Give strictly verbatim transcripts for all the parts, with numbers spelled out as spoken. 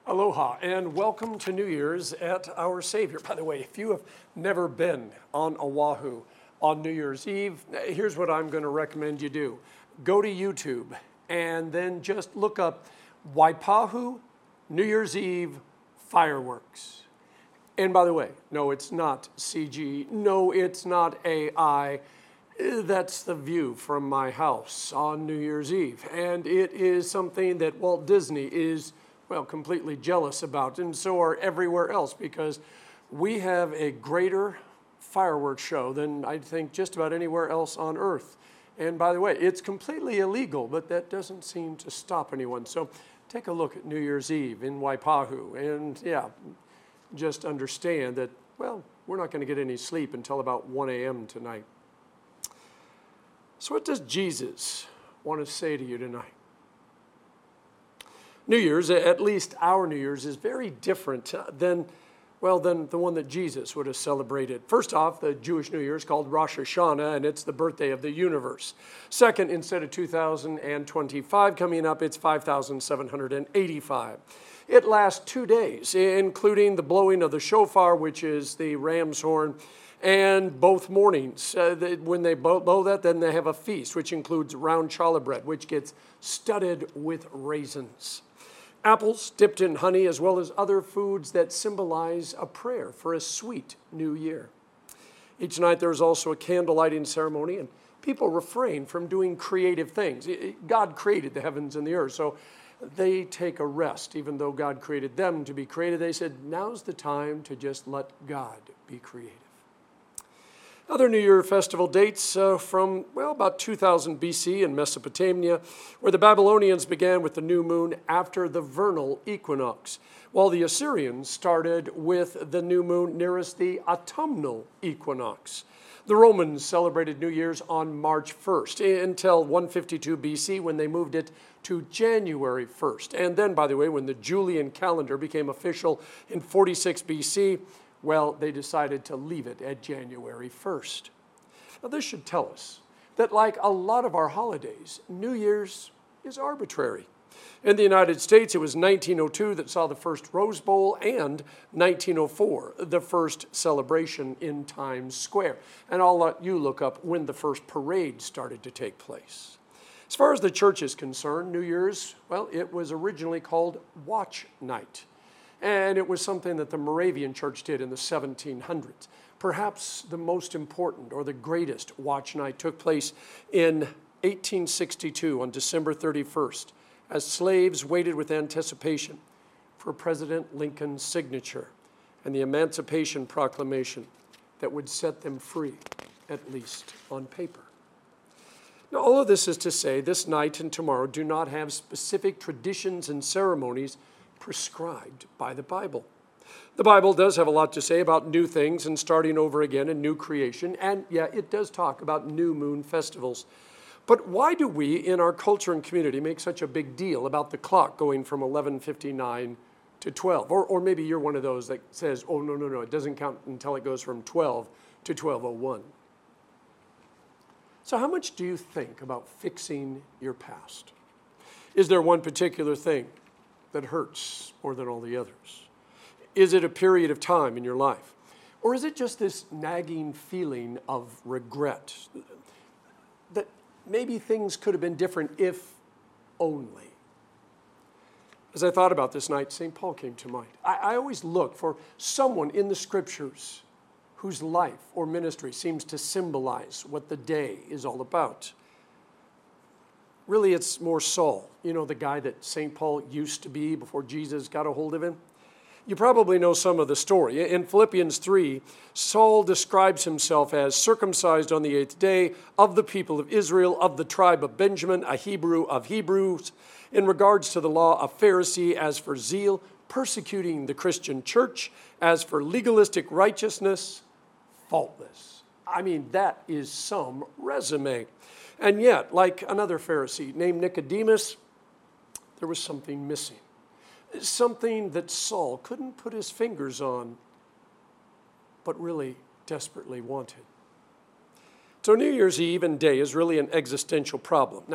Aloha and welcome to New Year's at Our Savior. By the way, if you have never been on Oahu on New Year's Eve, here's what I'm going to recommend you do. Go to YouTube and then just look up Waipahu New Year's Eve fireworks. And by the way, no, it's not C G. No, it's not A I. That's the view from my house on New Year's Eve. And it is something that Walt Disney is well, completely jealous about, and so are everywhere else, because we have a greater fireworks show than I think just about anywhere else on earth. And by the way, it's completely illegal, but that doesn't seem to stop anyone. So take a look at New Year's Eve in Waipahu, and yeah, just understand that, well, we're not going to get any sleep until about one a.m. tonight. So what does Jesus want to say to you tonight? New Year's, at least our New Year's, is very different than, well, than the one that Jesus would have celebrated. First off, the Jewish New Year is called Rosh Hashanah, and it's the birthday of the universe. Second, instead of two thousand twenty-five coming up, it's five thousand seven hundred eighty-five. It lasts two days, including the blowing of the shofar, which is the ram's horn, and both mornings. Uh, they, when they blow, blow that, then they have a feast, which includes round challah bread, which gets studded with raisins. Apples dipped in honey, as well as other foods that symbolize a prayer for a sweet new year. Each night there is also a candle lighting ceremony, and people refrain from doing creative things. God created the heavens and the earth, so they take a rest. Even though God created them to be creative, they said, now's the time to just let God be creative. Other New Year festival dates uh, from, well, about two thousand B C in Mesopotamia, where the Babylonians began with the new moon after the vernal equinox, while the Assyrians started with the new moon nearest the autumnal equinox. The Romans celebrated New Year's on March first until one fifty-two B C, when they moved it to January first. And then, by the way, when the Julian calendar became official in forty-six B C, well, they decided to leave it at January first. Now, this should tell us that, like a lot of our holidays, New Year's is arbitrary. In the United States, it was nineteen oh two that saw the first Rose Bowl, and nineteen oh four, the first celebration in Times Square. And I'll let you look up when the first parade started to take place. As far as the church is concerned, New Year's, well, it was originally called Watch Night. And it was something that the Moravian Church did in the seventeen hundreds. Perhaps the most important or the greatest watch night took place in eighteen sixty-two on December thirty-first, as slaves waited with anticipation for President Lincoln's signature and the Emancipation Proclamation that would set them free, at least on paper. Now, all of this is to say this night and tomorrow do not have specific traditions and ceremonies prescribed by the Bible. The Bible does have a lot to say about new things and starting over again and new creation, and yeah, it does talk about new moon festivals. But why do we in our culture and community make such a big deal about the clock going from eleven fifty-nine to twelve? Or, or maybe you're one of those that says, oh, no, no, no, it doesn't count until it goes from twelve to twelve oh one. So how much do you think about fixing your past? Is there one particular thing that hurts more than all the others? Is it a period of time in your life? Or is it just this nagging feeling of regret that maybe things could have been different if only? As I thought about this night, Saint Paul came to mind. I, I always look for someone in the scriptures whose life or ministry seems to symbolize what the day is all about. Really, it's more Saul, you know, the guy that Saint Paul used to be before Jesus got a hold of him. You probably know some of the story. In Philippians three, Saul describes himself as circumcised on the eighth day, of the people of Israel, of the tribe of Benjamin, a Hebrew of Hebrews, in regards to the law, a Pharisee, as for zeal, persecuting the Christian church, as for legalistic righteousness, faultless. I mean, that is some resume. And yet, like another Pharisee named Nicodemus, there was something missing. Something that Saul couldn't put his fingers on, but really desperately wanted. So New Year's Eve and day is really an existential problem. Now,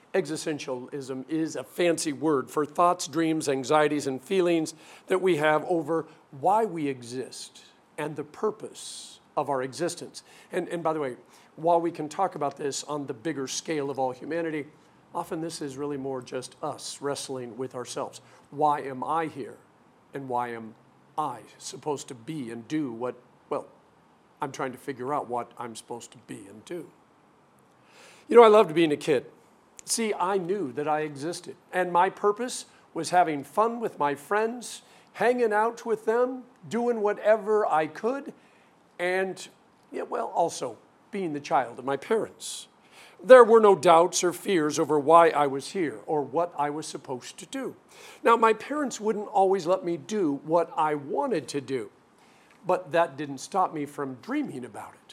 Existentialism is a fancy word for thoughts, dreams, anxieties, and feelings that we have over why we exist and the purpose of our existence. And, and by the way, while we can talk about this on the bigger scale of all humanity, often this is really more just us wrestling with ourselves. Why am I here? And why am I supposed to be and do what, well, I'm trying to figure out what I'm supposed to be and do. You know, I loved being a kid. See, I knew that I existed, and my purpose was having fun with my friends, hanging out with them, doing whatever I could, and, yeah, well, also being the child of my parents. There were no doubts or fears over why I was here or what I was supposed to do. Now, my parents wouldn't always let me do what I wanted to do, but that didn't stop me from dreaming about it.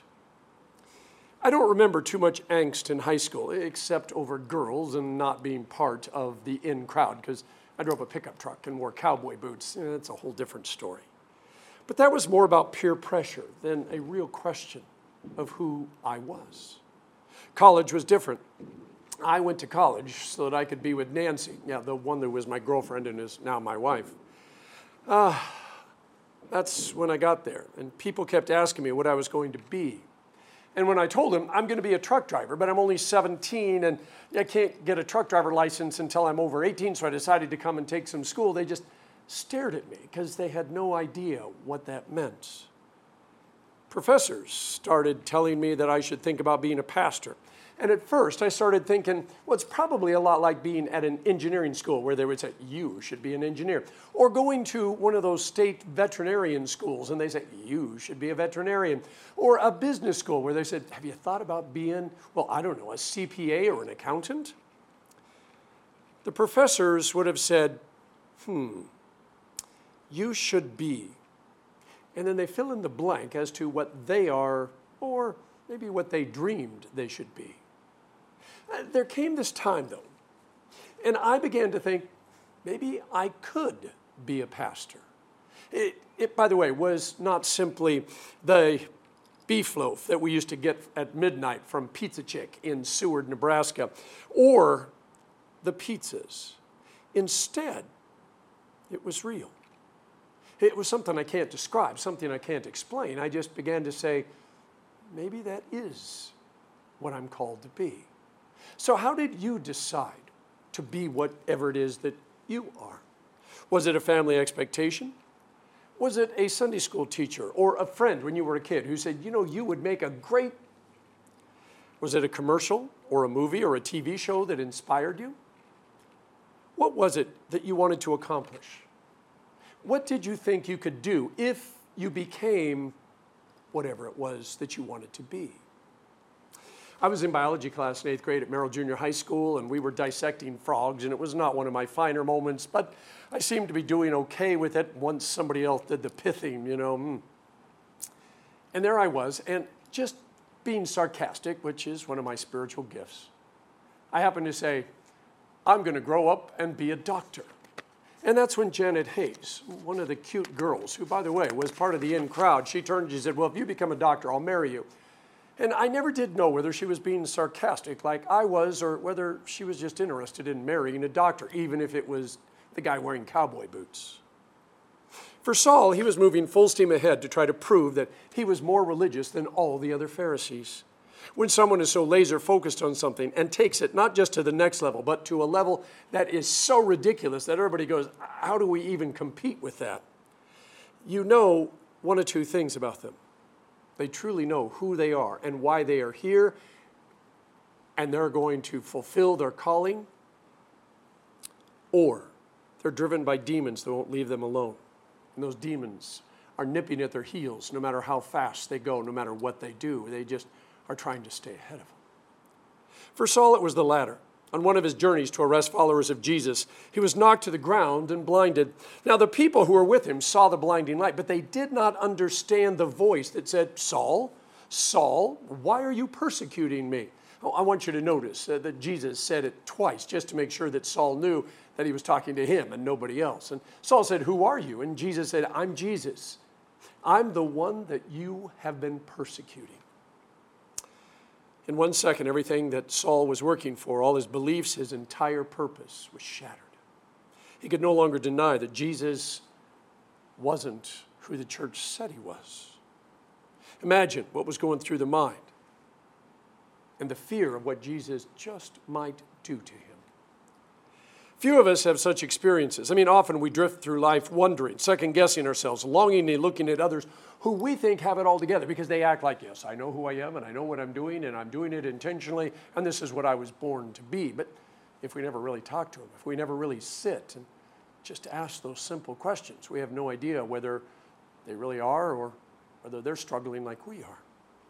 I don't remember too much angst in high school, except over girls and not being part of the in crowd, because I drove a pickup truck and wore cowboy boots. That's a whole different story. But that was more about peer pressure than a real question of who I was. College was different. I went to college so that I could be with Nancy, yeah, the one that was my girlfriend and is now my wife. Uh, that's when I got there, and people kept asking me what I was going to be. And when I told them, I'm going to be a truck driver, but I'm only seventeen, and I can't get a truck driver license until I'm over eighteen, so I decided to come and take some school, they just stared at me because they had no idea what that meant. Professors started telling me that I should think about being a pastor. And at first, I started thinking, well, it's probably a lot like being at an engineering school where they would say, you should be an engineer. Or going to one of those state veterinarian schools and they say, you should be a veterinarian. Or a business school where they said, have you thought about being, well, I don't know, a C P A or an accountant? The professors would have said, hmm, you should be. And then they fill in the blank as to what they are or maybe what they dreamed they should be. There came this time, though, and I began to think, maybe I could be a pastor. It, it, by the way, was not simply the beef loaf that we used to get at midnight from Pizza Chick in Seward, Nebraska, or the pizzas. Instead, it was real. It was something I can't describe, something I can't explain. I just began to say, maybe that is what I'm called to be. So how did you decide to be whatever it is that you are? Was it a family expectation? Was it a Sunday school teacher or a friend when you were a kid who said, you know, you would make a great... Was it a commercial or a movie or a T V show that inspired you? What was it that you wanted to accomplish? What did you think you could do if you became whatever it was that you wanted to be? I was in biology class in eighth grade at Merrill Junior High School, and we were dissecting frogs, and it was not one of my finer moments, but I seemed to be doing okay with it once somebody else did the pithing, you know. Mm. And there I was, and just being sarcastic, which is one of my spiritual gifts, I happened to say, I'm going to grow up and be a doctor. And that's when Janet Hayes, one of the cute girls, who, by the way, was part of the in crowd, she turned and she said, well, if you become a doctor, I'll marry you. And I never did know whether she was being sarcastic like I was or whether she was just interested in marrying a doctor, even if it was the guy wearing cowboy boots. For Saul, he was moving full steam ahead to try to prove that he was more religious than all the other Pharisees. When someone is so laser focused on something and takes it not just to the next level, but to a level that is so ridiculous that everybody goes, how do we even compete with that? You know one or two things about them. They truly know who they are and why they are here, and they're going to fulfill their calling, or they're driven by demons that won't leave them alone. And those demons are nipping at their heels no matter how fast they go, no matter what they do. They just are trying to stay ahead of them. For Saul, it was the latter. On one of his journeys to arrest followers of Jesus, he was knocked to the ground and blinded. Now, the people who were with him saw the blinding light, but they did not understand the voice that said, Saul, Saul, why are you persecuting me? Oh, I want you to notice uh, that Jesus said it twice just to make sure that Saul knew that he was talking to him and nobody else. And Saul said, who are you? And Jesus said, I'm Jesus. I'm the one that you have been persecuting. In one second, everything that Saul was working for, all his beliefs, his entire purpose was shattered. He could no longer deny that Jesus wasn't who the church said he was. Imagine what was going through the mind and the fear of what Jesus just might do to him. Few of us have such experiences. I mean, often we drift through life wondering, second-guessing ourselves, longingly looking at others who we think have it all together because they act like, yes, I know who I am and I know what I'm doing and I'm doing it intentionally and this is what I was born to be. But if we never really talk to them, if we never really sit and just ask those simple questions, we have no idea whether they really are or whether they're struggling like we are.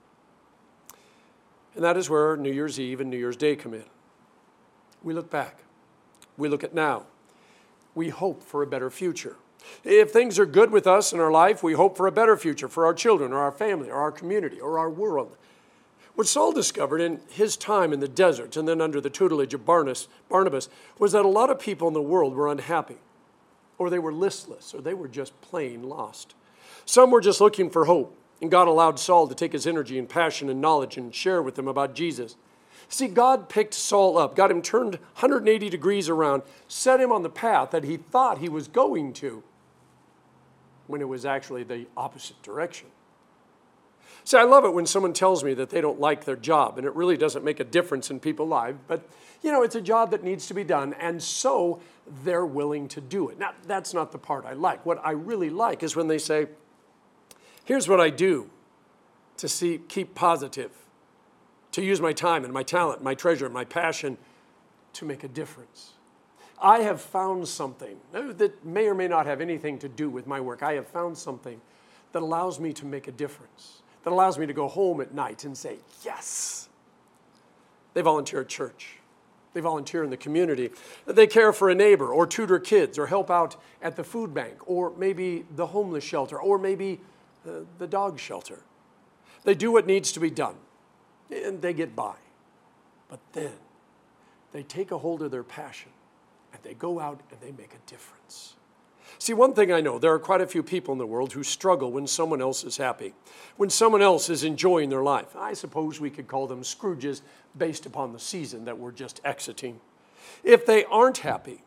And that is where New Year's Eve and New Year's Day come in. We look back. We look at now. We hope for a better future. If things are good with us in our life, we hope for a better future for our children or our family or our community or our world. What Saul discovered in his time in the desert and then under the tutelage of Barnabas, Barnabas was that a lot of people in the world were unhappy, or they were listless, or they were just plain lost. Some were just looking for hope, and God allowed Saul to take his energy and passion and knowledge and share with them about Jesus. See, God picked Saul up, got him turned one hundred eighty degrees around, set him on the path that he thought he was going to, when it was actually the opposite direction. See, I love it when someone tells me that they don't like their job, and it really doesn't make a difference in people's lives, but, you know, it's a job that needs to be done, and so they're willing to do it. Now, that's not the part I like. What I really like is when they say, here's what I do to see, keep positive, to use my time and my talent, my treasure, my passion to make a difference. I have found something that may or may not have anything to do with my work. I have found something that allows me to make a difference, that allows me to go home at night and say, yes. They volunteer at church. They volunteer in the community. They care for a neighbor or tutor kids or help out at the food bank or maybe the homeless shelter or maybe uh, the dog shelter. They do what needs to be done and they get by. But then they take a hold of their passion and they go out and they make a difference. See, one thing I know, there are quite a few people in the world who struggle when someone else is happy, when someone else is enjoying their life. I suppose we could call them Scrooges based upon the season that we're just exiting. If they aren't happy,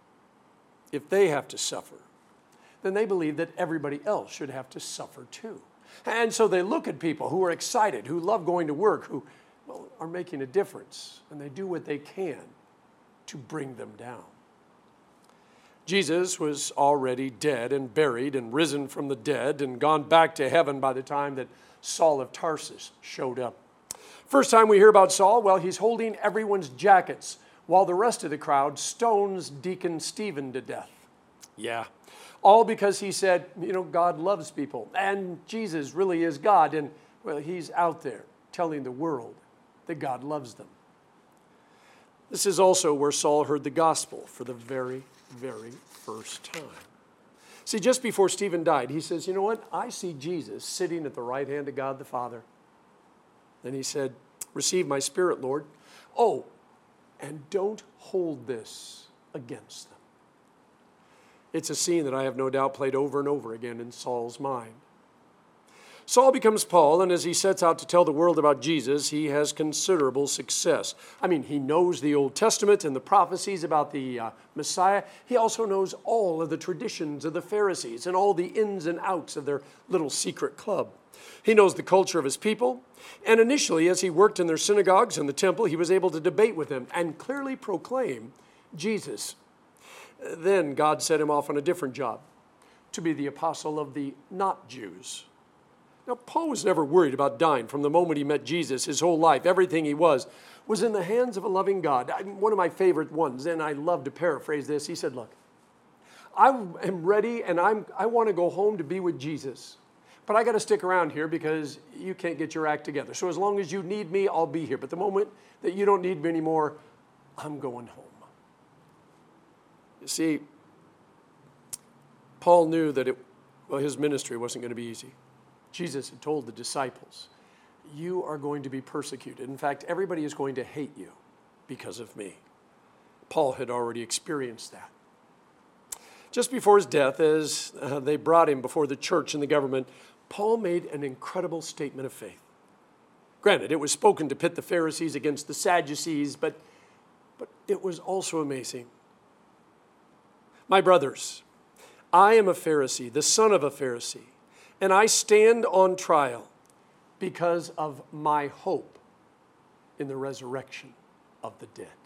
if they have to suffer, then they believe that everybody else should have to suffer too. And so they look at people who are excited, who love going to work, who well, are making a difference, and they do what they can to bring them down. Jesus was already dead and buried and risen from the dead and gone back to heaven by the time that Saul of Tarsus showed up. First time we hear about Saul, well, he's holding everyone's jackets while the rest of the crowd stones Deacon Stephen to death. Yeah, all because he said, you know, God loves people and Jesus really is God. And, well, he's out there telling the world that God loves them. This is also where Saul heard the gospel for the very, very first time. See, just before Stephen died, he says, you know what? I see Jesus sitting at the right hand of God the Father. Then he said, receive my spirit, Lord. Oh, and don't hold this against them. It's a scene that I have no doubt played over and over again in Saul's mind. Saul becomes Paul, and as he sets out to tell the world about Jesus, he has considerable success. I mean, he knows the Old Testament and the prophecies about the uh, Messiah. He also knows all of the traditions of the Pharisees and all the ins and outs of their little secret club. He knows the culture of his people, and initially, as he worked in their synagogues and the temple, he was able to debate with them and clearly proclaim Jesus. Then God set him off on a different job, to be the apostle of the not-Jews. Now, Paul was never worried about dying from the moment he met Jesus. His whole life, everything he was, was in the hands of a loving God. One of my favorite ones, and I love to paraphrase this, he said, look, I am ready and I'm, I want to go home to be with Jesus, but I got to stick around here because you can't get your act together. So as long as you need me, I'll be here. But the moment that you don't need me anymore, I'm going home. You see, Paul knew that it, well, his ministry wasn't going to be easy. Jesus had told the disciples, you are going to be persecuted. In fact, everybody is going to hate you because of me. Paul had already experienced that. Just before his death, as uh, they brought him before the church and the government, Paul made an incredible statement of faith. Granted, it was spoken to pit the Pharisees against the Sadducees, but, but it was also amazing. My brothers, I am a Pharisee, the son of a Pharisee, and I stand on trial because of my hope in the resurrection of the dead.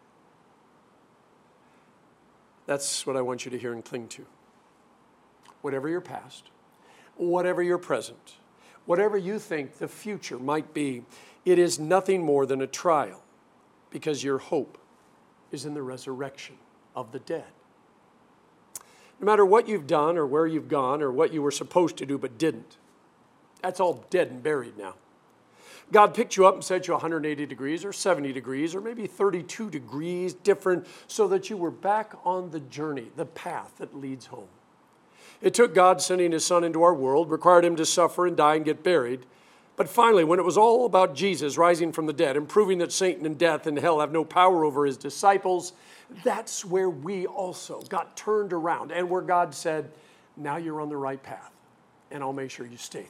That's what I want you to hear and cling to. Whatever your past, whatever your present, whatever you think the future might be, it is nothing more than a trial because your hope is in the resurrection of the dead. No matter what you've done or where you've gone or what you were supposed to do but didn't, that's all dead and buried now. God picked you up and set you one hundred eighty degrees or seventy degrees or maybe thirty-two degrees different so that you were back on the journey, the path that leads home. It took God sending his son into our world, required him to suffer and die and get buried. But finally, when it was all about Jesus rising from the dead and proving that Satan and death and hell have no power over his disciples, that's where we also got turned around and where God said, now you're on the right path and I'll make sure you stay there.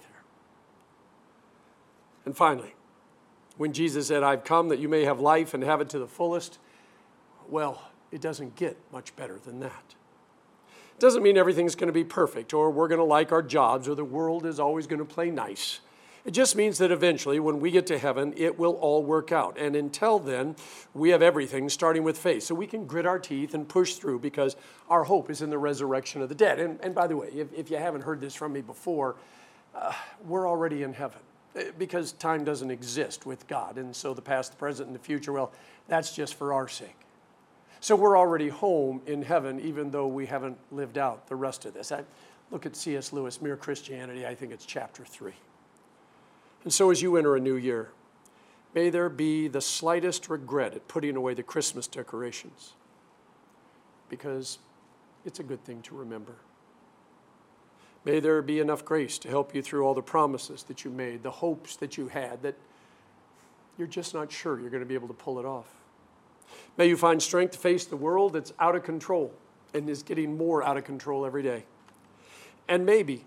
And finally, when Jesus said, I've come that you may have life and have it to the fullest, well, it doesn't get much better than that. It doesn't mean everything's going to be perfect or we're going to like our jobs or the world is always going to play nice. It just means that eventually when we get to heaven, it will all work out. And until then, we have everything starting with faith. So we can grit our teeth and push through because our hope is in the resurrection of the dead. And, and by the way, if, if you haven't heard this from me before, uh, we're already in heaven. Because time doesn't exist with God. And so the past, the present, and the future, well, that's just for our sake. So we're already home in heaven, even though we haven't lived out the rest of this. I look at C S Lewis, Mere Christianity, I think it's chapter three. And so as you enter a new year, may there be the slightest regret at putting away the Christmas decorations. Because it's a good thing to remember. May there be enough grace to help you through all the promises that you made, the hopes that you had, that you're just not sure you're going to be able to pull it off. May you find strength to face the world that's out of control and is getting more out of control every day. And maybe,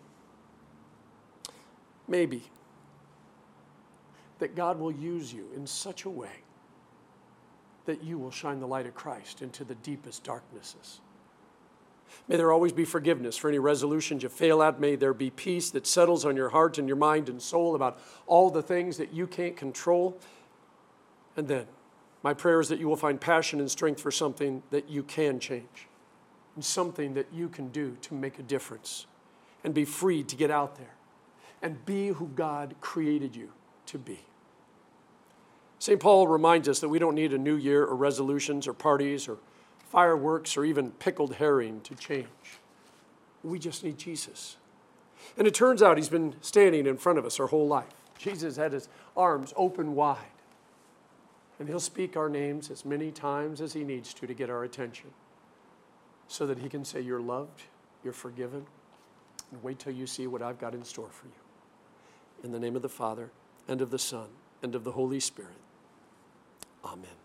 maybe, that God will use you in such a way that you will shine the light of Christ into the deepest darknesses. May there always be forgiveness for any resolutions you fail at. May there be peace that settles on your heart and your mind and soul about all the things that you can't control. And then, my prayer is that you will find passion and strength for something that you can change and something that you can do to make a difference and be free to get out there and be who God created you to be. Saint Paul reminds us that we don't need a new year or resolutions or parties or fireworks or even pickled herring to change. We just need Jesus. And it turns out he's been standing in front of us our whole life. Jesus had his arms open wide. And he'll speak our names as many times as he needs to to get our attention so that he can say, you're loved, you're forgiven, and wait till you see what I've got in store for you. In the name of the Father, and of the Son, and of the Holy Spirit. Amen.